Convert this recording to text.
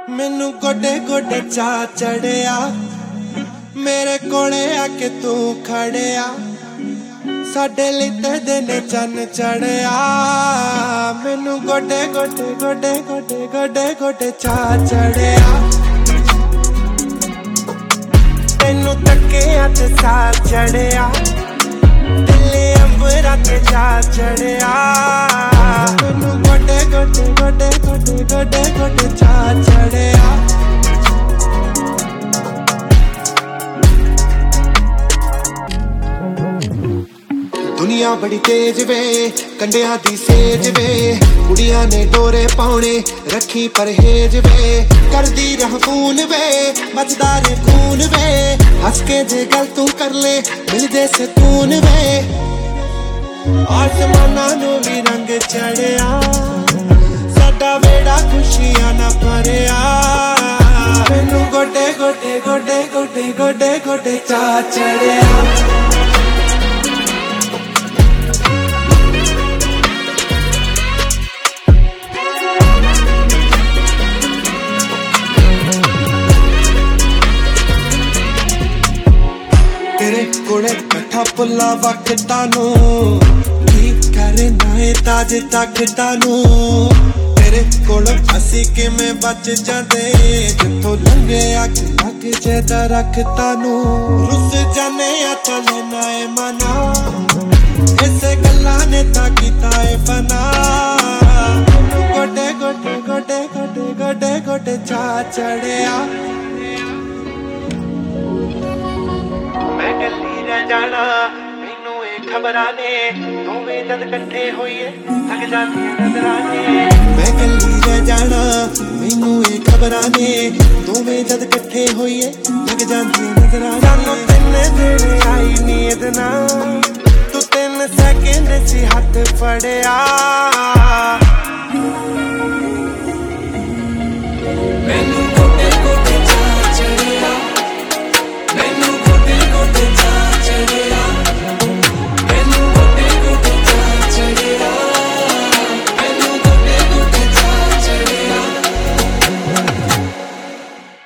मैनू गोडे गोडे चा चढ़िया मेरे कोले आके तू खड़िया साडे लई ते दिन चन चढ़िया मैनू गोडे गोडे गोडे गोडे गोडे गोडे चा चढ़िया तैनू तकिया ते सा चढ़िया दिले अंबरा ते चा चढ़िया मैनू गोडे गोडे गोडे गोडे गोडे गोडे चा चढ़िया दुनिया बड़ी तेज वे कंडिया दी सेज वे कुड़िया ने डोरे पाउने रखी परहेज वे करदी रह खून वे बचदा रे खून वे हंस के जे गल तू कर ले मिल दे सुकून वे आसमाना नू भी रंग चढ़िया साडा वेड़ा खुशियां ना भरिया मैनू गोडे गोडे गोडे गोडे गोडे गोडे चा चढ़िया तेरे कोले कट्ठा पुला वक्ता नू की करना है ताज तख्ता नू तेरे कोल असी किवें बच जांदे जिथों लंघे अग लग जे दरख्तां नू रुस जाने आ तले नाए मना इसे गल्लां ने तां कीता है फना गोडे गोडे गोडे गोडे गोडे गोडे चा चढ़िया जाना मैनू ये खबरां ने दोवें जद कट्ठे होइए लग जांदियां नज़रां ने मैं कल्ली रह जाना मैनू ये खबरां ने दोवें जद कट्ठे होइए लग जांदियां नज़रां सानू तिन्ने तेरे आई नींद ना तू 3 सेकंड च हथ फड़िया